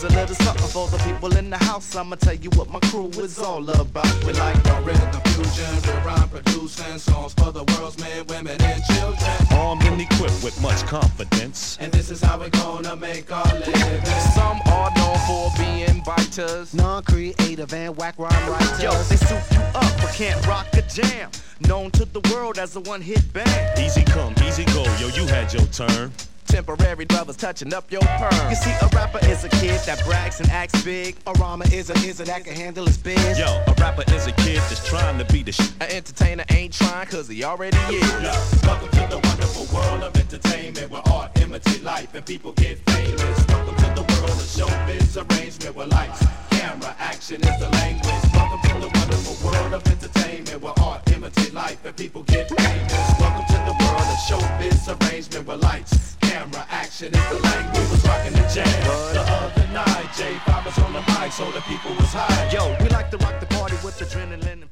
a little something for the people in the house. I'ma tell you what my crew is all about. We like the rhythm fusion, we rhyme producing songs for the world's men, women, and children. Armed and equipped with much confidence. And this is how we gonna make our living. Some are known for being biters, non-creative and whack rhyme writers. Yo, they soup you up but can't rock a jam. Known to the world as a one-hit band. Easy come, easy go, yo, you had your turn. Temporary brothers touching up your perm. You see, a rapper is a kid that brags and acts big. A rhymer is a that can handle his biz. Yo, a rapper is a kid that's trying to be the shit. An entertainer ain't trying cause he already is. Welcome to the wonderful world of entertainment where art imitate life and people get famous. Welcome to the world of showbiz arrangement where lights, camera, action is the language. Welcome to the wonderful world of entertainment where art imitate life and people get famous. Welcome to the world of showbiz arrangement where lights, camera, action is the language. We was rocking the jam the other night. J5 was on the mic so the people was high. Yo, we like to rock the party with adrenaline.